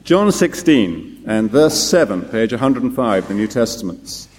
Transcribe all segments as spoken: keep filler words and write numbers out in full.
John sixteen and verse seven, page one hundred five, the New Testaments.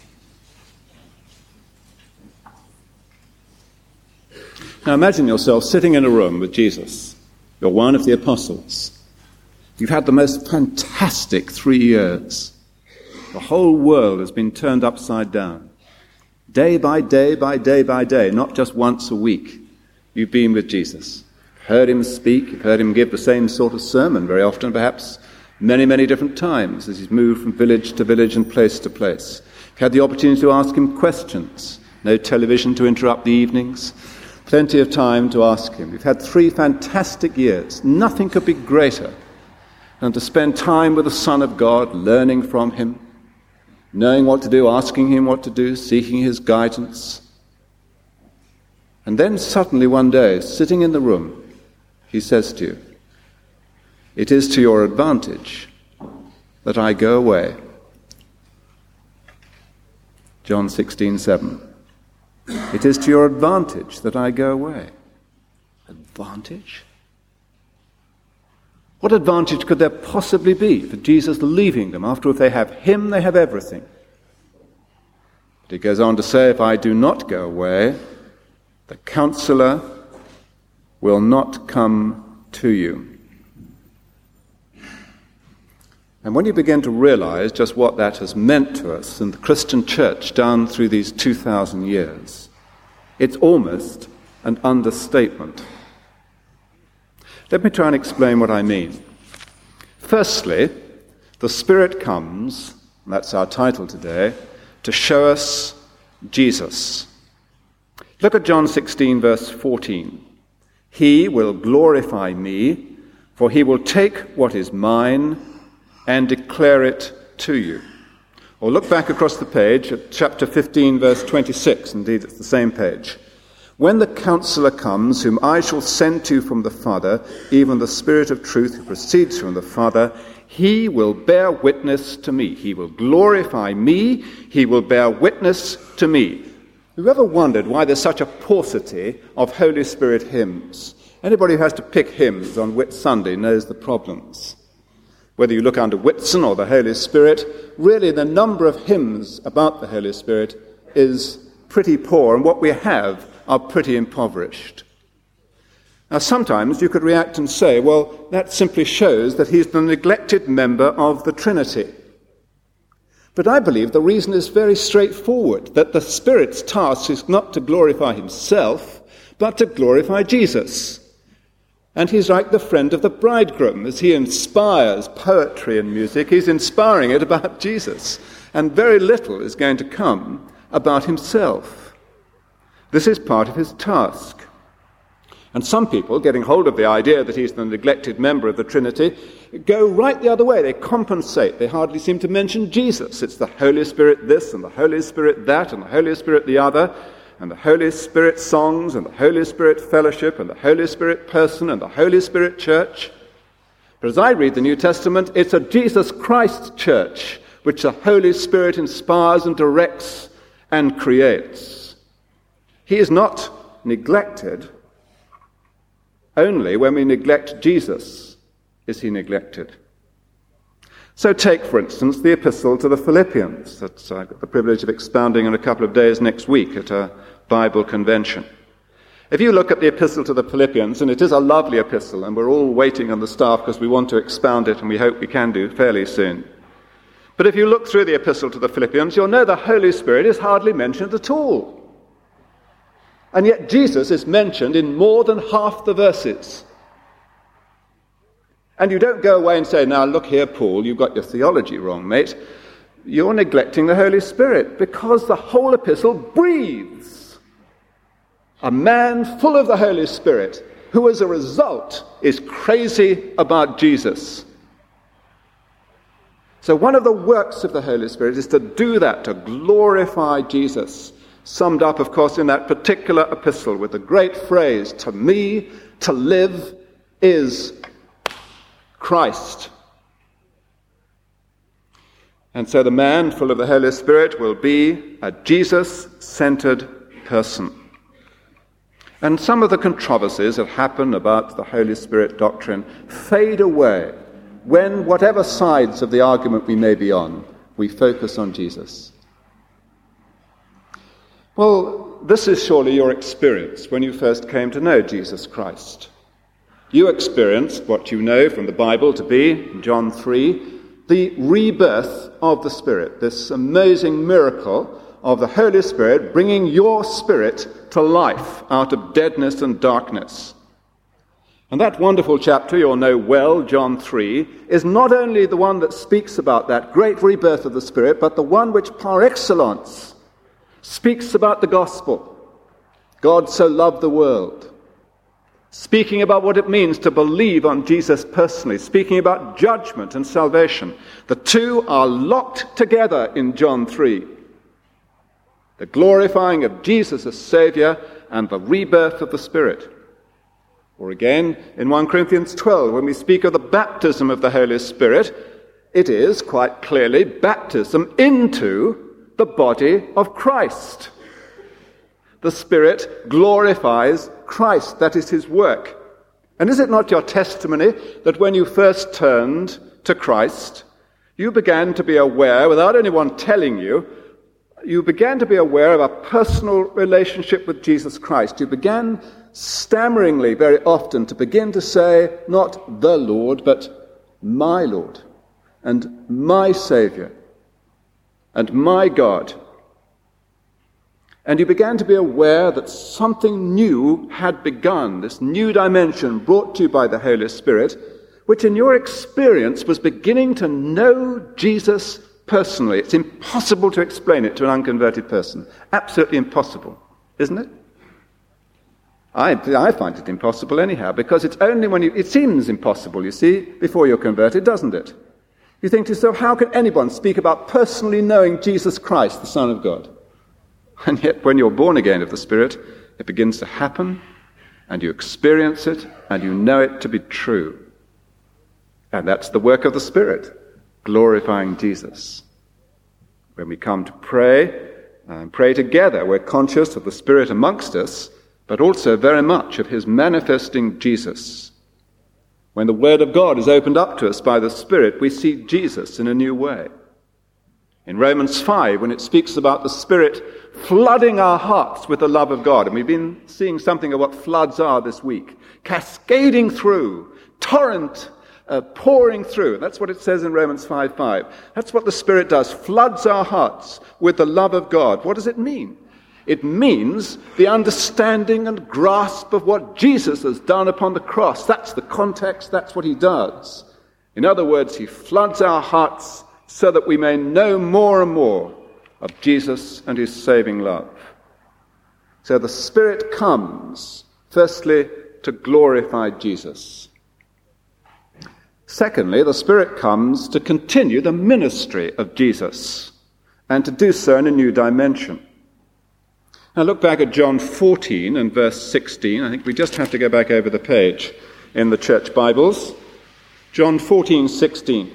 Now imagine yourself sitting in a room with Jesus. You're one of the apostles. You've had the most fantastic three years. The whole world has been turned upside down. Day by day by day by day, not just once a week, you've been with Jesus. Heard him speak, you've heard him give the same sort of sermon very often, perhaps many, many different times as he's moved from village to village and place to place. You've had the opportunity to ask him questions. No television to interrupt the evenings. Plenty of time to ask him. We've had three fantastic years. Nothing could be greater than to spend time with the Son of God, learning from him, knowing what to do, asking him what to do, seeking his guidance. And then suddenly one day, sitting in the room, he says to you, "It is to your advantage that I go away." John sixteen seven. It is to your advantage that I go away. Advantage? What advantage could there possibly be for Jesus leaving them? After all, if they have him, they have everything. But he goes on to say, if I do not go away, the Counselor will not come to you. And when you begin to realize just what that has meant to us in the Christian church down through these two thousand years, it's almost an understatement. Let me try and explain what I mean. Firstly, the Spirit comes, and that's our title today, to show us Jesus. Look at John sixteen, verse fourteen. He will glorify me, for he will take what is mine and declare it to you. Or look back across the page at chapter fifteen, verse twenty-six. Indeed, it's the same page. When the Counselor comes, whom I shall send to you from the Father, even the Spirit of truth who proceeds from the Father, he will bear witness to me. He will glorify me. He will bear witness to me. Have you ever wondered why there's such a paucity of Holy Spirit hymns? Anybody who has to pick hymns on Whit Sunday knows the problems. Whether you look under Whitsun or the Holy Spirit, really the number of hymns about the Holy Spirit is pretty poor, and what we have are pretty impoverished. Now, sometimes you could react and say, well, that simply shows that he's the neglected member of the Trinity. But I believe the reason is very straightforward, that the Spirit's task is not to glorify himself, but to glorify Jesus. And he's like the friend of the bridegroom. As he inspires poetry and music, he's inspiring it about Jesus. And very little is going to come about himself. This is part of his task. And some people, getting hold of the idea that he's the neglected member of the Trinity, go right the other way. They compensate. They hardly seem to mention Jesus. It's the Holy Spirit this and the Holy Spirit that and the Holy Spirit the other, and the Holy Spirit songs and the Holy Spirit fellowship and the Holy Spirit person and the Holy Spirit church. But as I read the New Testament, it's a Jesus Christ church which the Holy Spirit inspires and directs and creates. He is not neglected. Only when we neglect Jesus is he neglected. So take, for instance, the epistle to the Philippians that I've got the privilege of expounding in a couple of days next week at a Bible convention. If you look at the epistle to the Philippians, and it is a lovely epistle, and we're all waiting on the staff because we want to expound it, and we hope we can do fairly soon. But if you look through the epistle to the Philippians, you'll know the Holy Spirit is hardly mentioned at all. And yet Jesus is mentioned in more than half the verses. And you don't go away and say, now look here, Paul, you've got your theology wrong, mate. You're neglecting the Holy Spirit, because the whole epistle breathes a man full of the Holy Spirit who as a result is crazy about Jesus. So one of the works of the Holy Spirit is to do that, to glorify Jesus. Summed up, of course, in that particular epistle with the great phrase, to me, to live is Christ. And so the man full of the Holy Spirit will be a Jesus-centered person. And some of the controversies that happen about the Holy Spirit doctrine fade away when, whatever sides of the argument we may be on, we focus on Jesus? Well, this is surely your experience when you first came to know Jesus Christ. You experienced what you know from the Bible to be, in John three, the rebirth of the Spirit, this amazing miracle of the Holy Spirit bringing your spirit to life out of deadness and darkness. And that wonderful chapter you'll know well, John three, is not only the one that speaks about that great rebirth of the Spirit, but the one which par excellence speaks about the gospel. God so loved the world. Speaking about what it means to believe on Jesus personally, speaking about judgment and salvation. The two are locked together in John three. The glorifying of Jesus as Saviour and the rebirth of the Spirit. Or again, in First Corinthians twelve, when we speak of the baptism of the Holy Spirit, it is, quite clearly, baptism into the body of Christ. The Spirit glorifies Christ. That is his work. And is it not your testimony that when you first turned to Christ, you began to be aware, without anyone telling you, you began to be aware of a personal relationship with Jesus Christ. You began stammeringly very often to begin to say, not the Lord, but my Lord, and my Saviour, and my God. And you began to be aware that something new had begun, this new dimension brought to you by the Holy Spirit, which in your experience was beginning to know Jesus personally. It's impossible to explain it to an unconverted person. Absolutely impossible, isn't it? I, I find it impossible anyhow, because it's only when you, it seems impossible, you see, before you're converted, doesn't it? You think to yourself, how can anyone speak about personally knowing Jesus Christ, the Son of God? And yet when you're born again of the Spirit, it begins to happen, and you experience it, and you know it to be true. And that's the work of the Spirit, glorifying Jesus. When we come to pray, and pray together, we're conscious of the Spirit amongst us, but also very much of his manifesting Jesus. When the Word of God is opened up to us by the Spirit, we see Jesus in a new way. In Romans five, when it speaks about the Spirit flooding our hearts with the love of God, and we've been seeing something of what floods are this week, cascading through, torrent uh, pouring through. That's what it says in Romans five five. That's what the Spirit does, floods our hearts with the love of God. What does it mean? It means the understanding and grasp of what Jesus has done upon the cross. That's the context, that's what he does. In other words, he floods our hearts so that we may know more and more of Jesus and his saving love. So the Spirit comes, firstly, to glorify Jesus. Secondly, the Spirit comes to continue the ministry of Jesus, and to do so in a new dimension. Now look back at John fourteen and verse sixteen. I think we just have to go back over the page in the church Bibles. John fourteen sixteen.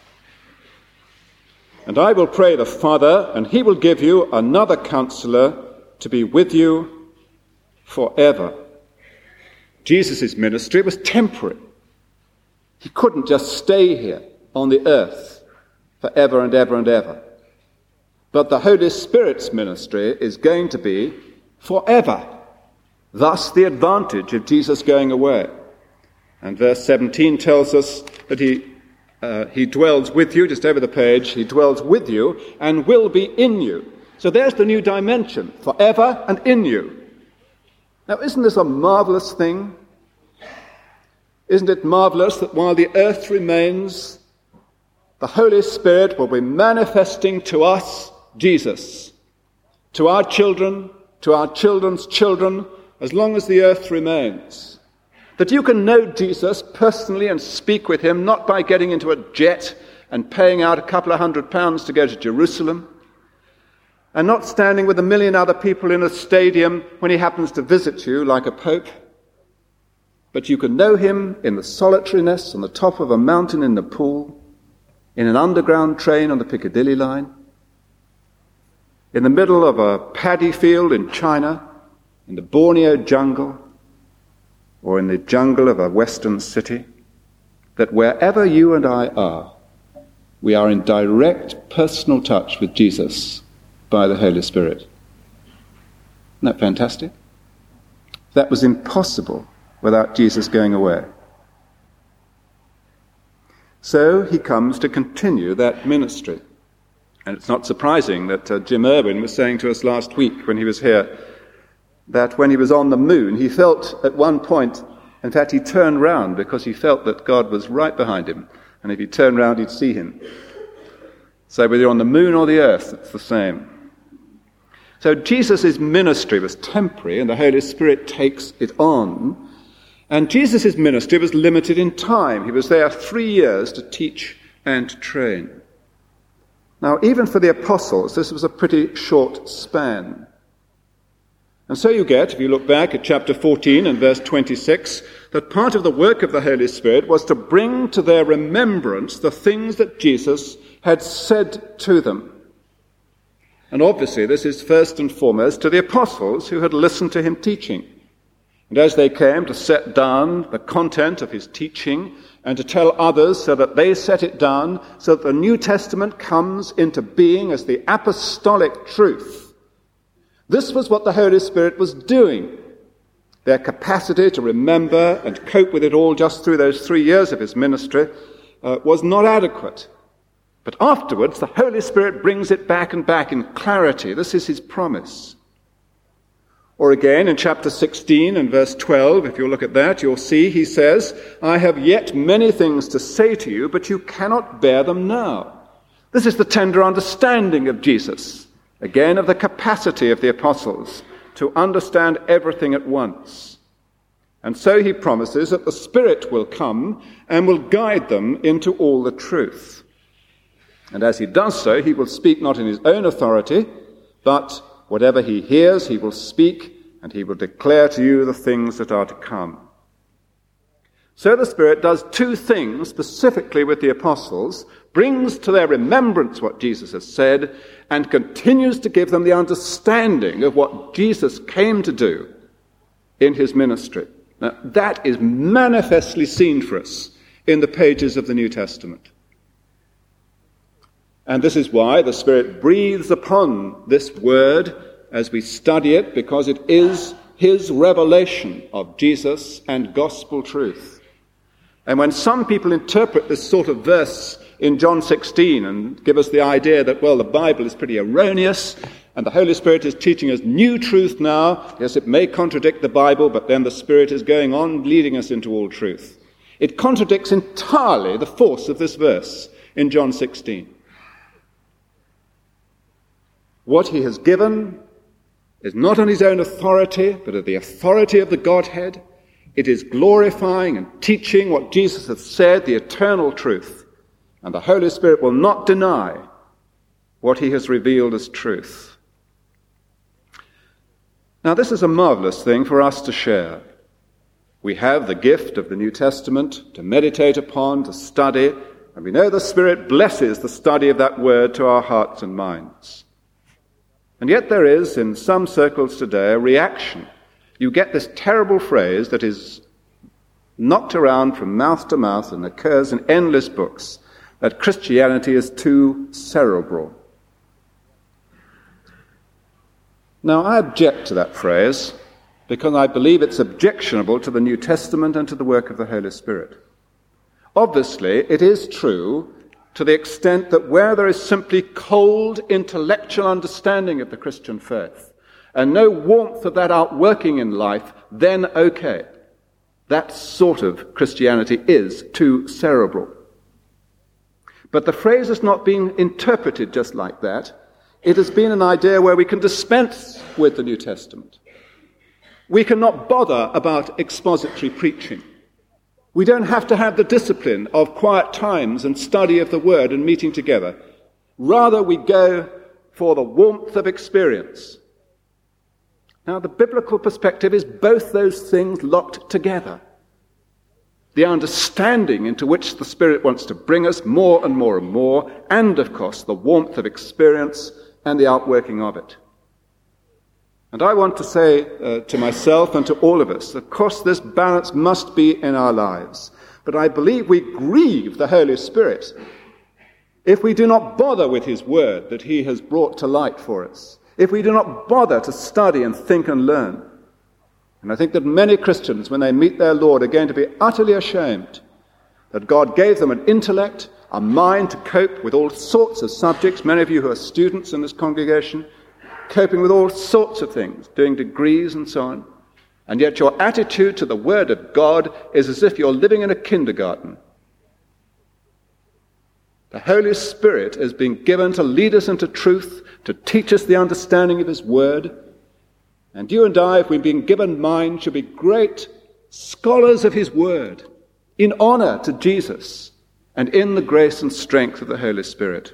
And I will pray the Father, and he will give you another counselor to be with you forever. Jesus' ministry was temporary. He couldn't just stay here on the earth forever and ever and ever. But the Holy Spirit's ministry is going to be forever. Thus the advantage of Jesus going away. And verse seventeen tells us that he uh, he dwells with you, just over the page, he dwells with you and will be in you. So there's the new dimension, forever and in you. Now isn't this a marvelous thing? Isn't it marvelous that while the earth remains, the Holy Spirit will be manifesting to us Jesus, to our children, to our children's children, as long as the earth remains. That you can know Jesus personally and speak with him, not by getting into a jet and paying out a couple of hundred pounds to go to Jerusalem, and not standing with a million other people in a stadium when he happens to visit you like a pope. But you can know him in the solitariness on the top of a mountain in Nepal, in an underground train on the Piccadilly line, in the middle of a paddy field in China, in the Borneo jungle, or in the jungle of a western city. that wherever you and I are, we are in direct personal touch with Jesus by the Holy Spirit. Isn't that fantastic? That was impossible without Jesus going away. So he comes to continue that ministry. And it's not surprising that uh, Jim Irwin was saying to us last week when he was here that when he was on the moon, he felt at one point, in fact, he turned round because he felt that God was right behind him. And if he turned round, he'd see him. So whether you're on the moon or the earth, it's the same. So Jesus' ministry was temporary, and the Holy Spirit takes it on. And Jesus' ministry was limited in time. He was there three years to teach and to train. Now, even for the apostles, this was a pretty short span. And so you get, if you look back at chapter fourteen and verse twenty-six, that part of the work of the Holy Spirit was to bring to their remembrance the things that Jesus had said to them. And obviously this is first and foremost to the apostles who had listened to him teaching. And as they came to set down the content of his teaching and to tell others so that they set it down, so that the New Testament comes into being as the apostolic truth, this was what the Holy Spirit was doing. Their capacity to remember and cope with it all just through those three years of his ministry uh, was not adequate. But afterwards, the Holy Spirit brings it back and back in clarity. This is his promise. Or again, in chapter sixteen and verse twelve, if you look at that, you'll see he says, I have yet many things to say to you, but you cannot bear them now. This is the tender understanding of Jesus. Again, of the capacity of the apostles to understand everything at once. And so he promises that the Spirit will come and will guide them into all the truth. And as he does so, he will speak not in his own authority, but whatever he hears, he will speak, and he will declare to you the things that are to come. So the Spirit does two things specifically with the apostles, brings to their remembrance what Jesus has said, and continues to give them the understanding of what Jesus came to do in his ministry. Now, that is manifestly seen for us in the pages of the New Testament. And this is why the Spirit breathes upon this word as we study it, because it is his revelation of Jesus and gospel truth. And when some people interpret this sort of verse in John sixteen and give us the idea that, well, the Bible is pretty erroneous and the Holy Spirit is teaching us new truth now, yes, it may contradict the Bible, but then the Spirit is going on leading us into all truth. It contradicts entirely the force of this verse in John sixteen. What he has given is not on his own authority, but of the authority of the Godhead. It is glorifying and teaching what Jesus has said, the eternal truth. And the Holy Spirit will not deny what he has revealed as truth. Now, this is a marvelous thing for us to share. We have the gift of the New Testament to meditate upon, to study, and we know the Spirit blesses the study of that word to our hearts and minds. And yet there is, in some circles today, a reaction. You get this terrible phrase that is knocked around from mouth to mouth and occurs in endless books, that Christianity is too cerebral. Now, I object to that phrase because I believe it's objectionable to the New Testament and to the work of the Holy Spirit. Obviously, it is true to the extent that where there is simply cold intellectual understanding of the Christian faith and no warmth of that outworking in life, then okay. That sort of Christianity is too cerebral. But the phrase has not been interpreted just like that. It has been an idea where we can dispense with the New Testament. We cannot bother about expository preaching. We don't have to have the discipline of quiet times and study of the Word and meeting together. Rather, we go for the warmth of experience. Now, the biblical perspective is both those things locked together. The understanding into which the Spirit wants to bring us more and more and more, and, of course, the warmth of experience and the outworking of it. And I want to say uh, to myself and to all of us, of course, this balance must be in our lives. but I believe we grieve the Holy Spirit if we do not bother with his word that he has brought to light for us, if we do not bother to study and think and learn. And I think that many Christians, when they meet their Lord, are going to be utterly ashamed that God gave them an intellect, a mind to cope with all sorts of subjects. Many of you who are students in this congregation, coping with all sorts of things, doing degrees and so on. And yet your attitude to the Word of God is as if you're living in a kindergarten. The Holy Spirit is being given to lead us into truth, to teach us the understanding of his Word. And you and I, if we've been given minds, should be great scholars of his Word, in honor to Jesus and in the grace and strength of the Holy Spirit.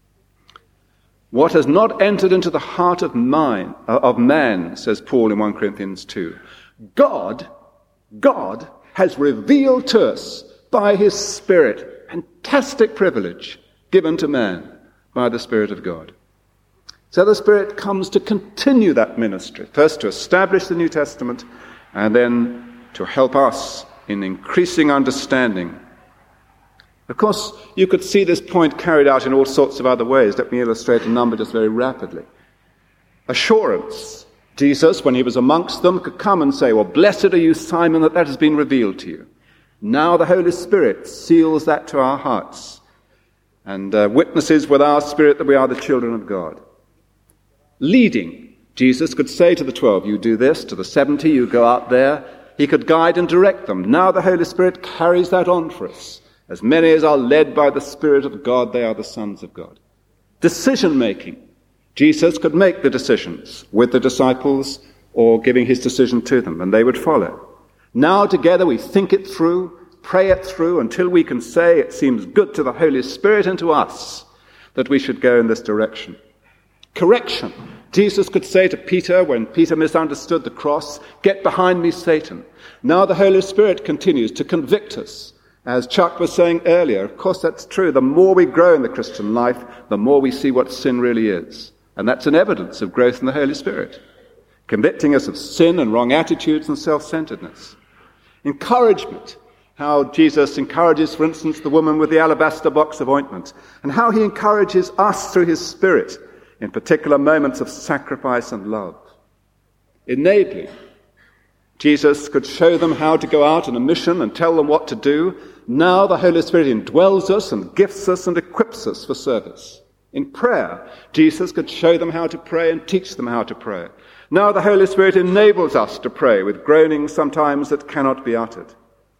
What has not entered into the heart of mine, uh, of man, says Paul in First Corinthians two, God, God has revealed to us by his Spirit. Fantastic privilege given to man by the Spirit of God. So the Spirit comes to continue that ministry, first to establish the New Testament, and then to help us in increasing understanding. Of course, you could see this point carried out in all sorts of other ways. Let me illustrate a number just very rapidly. Assurance. Jesus, when he was amongst them, could come and say, well, blessed are you, Simon, that that has been revealed to you. Now the Holy Spirit seals that to our hearts and uh, witnesses with our spirit that we are the children of God. Leading. Jesus could say to the twelve, you do this, to the seventy, you go out there. He could guide and direct them. Now the Holy Spirit carries that on for us. As many as are led by the Spirit of God, they are the sons of God. Decision-making. Jesus could make the decisions with the disciples or giving his decision to them, and they would follow. Now together we think it through, pray it through, until we can say it seems good to the Holy Spirit and to us that we should go in this direction. Correction. Jesus could say to Peter, when Peter misunderstood the cross, get behind me, Satan. Now the Holy Spirit continues to convict us. As Chuck was saying earlier, of course that's true. The more we grow in the Christian life, the more we see what sin really is. And that's an evidence of growth in the Holy Spirit, convicting us of sin and wrong attitudes and self-centeredness. Encouragement. How Jesus encourages, for instance, the woman with the alabaster box of ointment, and how he encourages us through his Spirit in particular moments of sacrifice and love. Enabling. Jesus could show them how to go out on a mission and tell them what to do. Now the Holy Spirit indwells us and gifts us and equips us for service. In prayer, Jesus could show them how to pray and teach them how to pray. Now the Holy Spirit enables us to pray with groanings sometimes that cannot be uttered.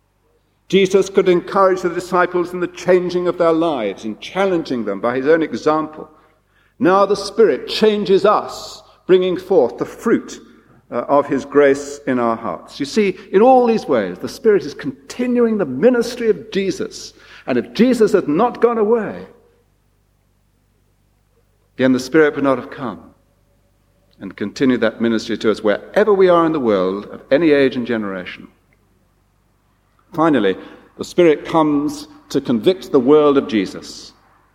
Jesus could encourage the disciples in the changing of their lives, in challenging them by his own example. Now the Spirit changes us, bringing forth the fruit uh, of his grace in our hearts. You see, in all these ways, the Spirit is continuing the ministry of Jesus. And if Jesus had not gone away, then the Spirit would not have come and continued that ministry to us wherever we are in the world, of any age and generation. Finally, the Spirit comes to convict the world of Jesus.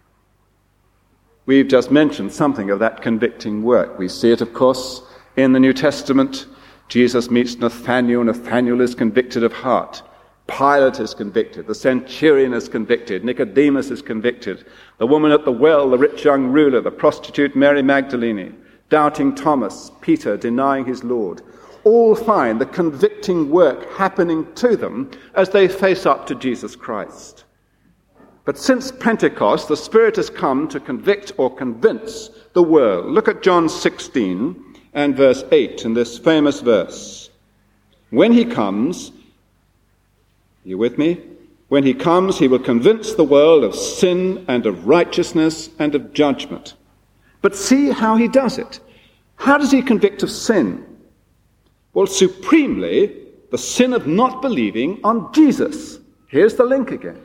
We've just mentioned something of that convicting work. We see it, of course, in the New Testament. Jesus meets Nathanael. Nathanael is convicted of heart. Pilate is convicted. The centurion is convicted. Nicodemus is convicted. The woman at the well, the rich young ruler, the prostitute Mary Magdalene, doubting Thomas, Peter denying his Lord, all find the convicting work happening to them as they face up to Jesus Christ. But since Pentecost, the Spirit has come to convict or convince the world. Look at John sixteen and verse eight in this famous verse. When he comes, are you with me? When he comes, he will convince the world of sin and of righteousness and of judgment. But see how he does it. How does he convict of sin? Well, supremely, the sin of not believing on Jesus. Here's the link again.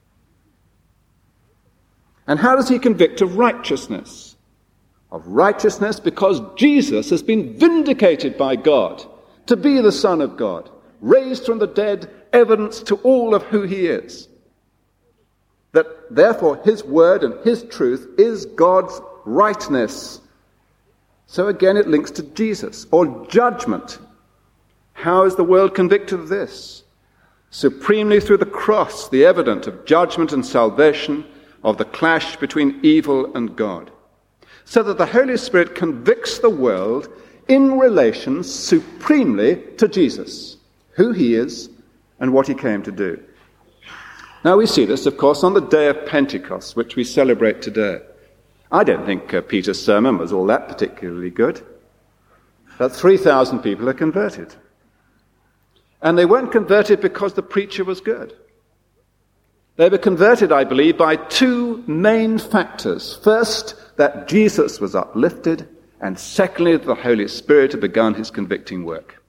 And how does he convict of righteousness? Of righteousness because Jesus has been vindicated by God to be the Son of God, raised from the dead, evidence to all of who he is. That therefore his word and his truth is God's rightness. So again it links to Jesus. Or judgment. How is the world convicted of this? supremely through the cross, the evidence of judgment and salvation, of the clash between evil and God, so that the Holy Spirit convicts the world in relation supremely to Jesus, who he is and what he came to do. Now we see this, of course, on the day of Pentecost, which we celebrate today. I don't think uh, Peter's sermon was all that particularly good, but three thousand people are converted. And they weren't converted because the preacher was good. They were converted, I believe, by two main factors. First, that Jesus was uplifted, and secondly, that the Holy Spirit had begun his convicting work.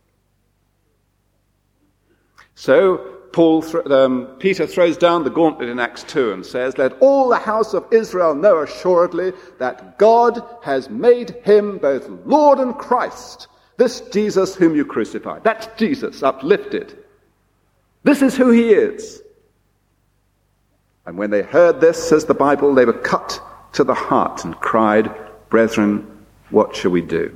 So, Paul, um, Peter throws down the gauntlet in Acts two and says, "Let all the house of Israel know assuredly that God has made him both Lord and Christ, this Jesus whom you crucified." That's Jesus uplifted. This is who he is. And when they heard this, says the Bible, they were cut to the heart and cried, "Brethren, what shall we do?"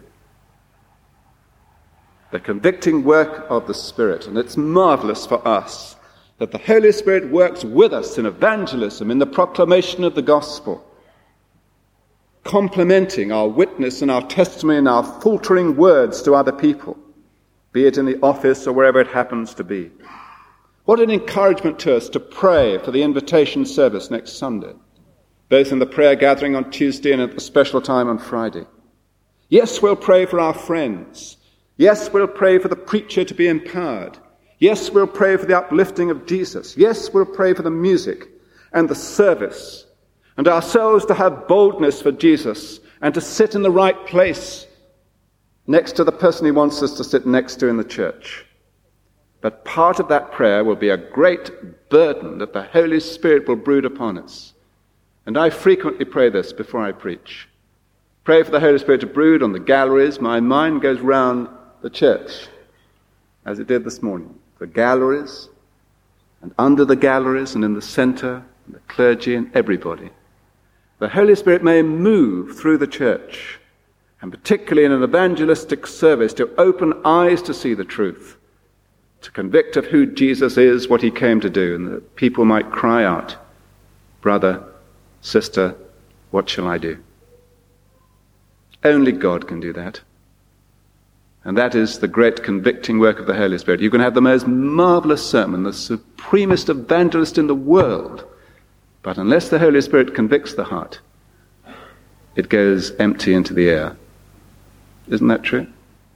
The convicting work of the Spirit. And it's marvelous for us that the Holy Spirit works with us in evangelism, in the proclamation of the gospel, complementing our witness and our testimony and our faltering words to other people, be it in the office or wherever it happens to be. What an encouragement to us to pray for the invitation service next Sunday, both in the prayer gathering on Tuesday and at the special time on Friday. Yes, we'll pray for our friends. Yes, we'll pray for the preacher to be empowered. Yes, we'll pray for the uplifting of Jesus. Yes, we'll pray for the music and the service, and ourselves to have boldness for Jesus and to sit in the right place next to the person he wants us to sit next to in the church. But part of that prayer will be a great burden that the Holy Spirit will brood upon us. And I frequently pray this before I preach. Pray for the Holy Spirit to brood on the galleries. My mind goes round the church, as it did this morning. The galleries, and under the galleries, and in the center, and the clergy, and everybody. The Holy Spirit may move through the church, and particularly in an evangelistic service, to open eyes to see the truth, to convict of who Jesus is, what he came to do, and that people might cry out, "Brother, sister, what shall I do?" Only God can do that. And that is the great convicting work of the Holy Spirit. You can have the most marvelous sermon, the supremest evangelist in the world, but unless the Holy Spirit convicts the heart, it goes empty into the air. Isn't that true?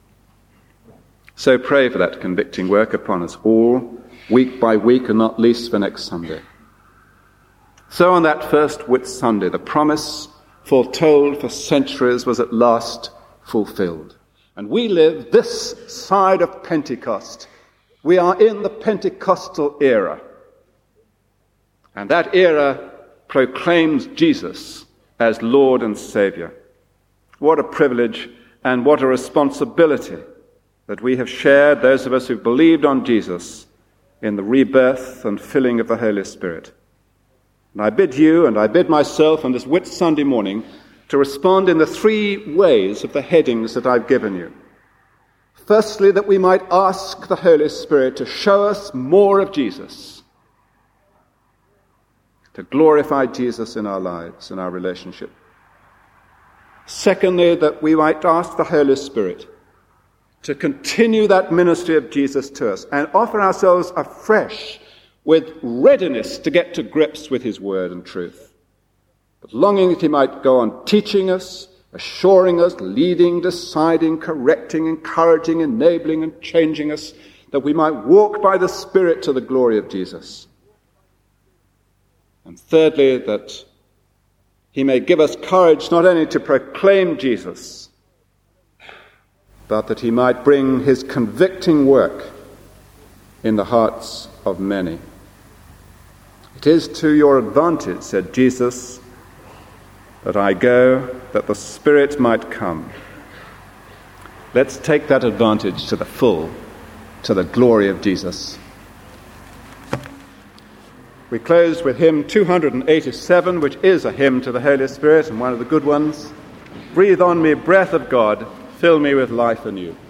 So pray for that convicting work upon us all, week by week, and not least for next Sunday. So on that first Whit Sunday, the promise foretold for centuries was at last fulfilled. And we live this side of Pentecost. We are in the Pentecostal era. And that era proclaims Jesus as Lord and Savior. What a privilege and what a responsibility that we have shared, those of us who've believed on Jesus, in the rebirth and filling of the Holy Spirit. And I bid you and I bid myself on this Whit Sunday morning to respond in the three ways of the headings that I've given you. Firstly, that we might ask the Holy Spirit to show us more of Jesus, to glorify Jesus in our lives, in our relationship. Secondly, that we might ask the Holy Spirit to continue that ministry of Jesus to us and offer ourselves afresh with readiness to get to grips with his word and truth. But longing that he might go on teaching us, assuring us, leading, deciding, correcting, encouraging, enabling, and changing us, that we might walk by the Spirit to the glory of Jesus. And thirdly, that he may give us courage not only to proclaim Jesus, but that he might bring his convicting work in the hearts of many. "It is to your advantage," said Jesus, "that I go, that the Spirit might come." Let's take that advantage to the full, to the glory of Jesus. We close with hymn two eighty-seven, which is a hymn to the Holy Spirit and one of the good ones. "Breathe on me, breath of God, fill me with life anew."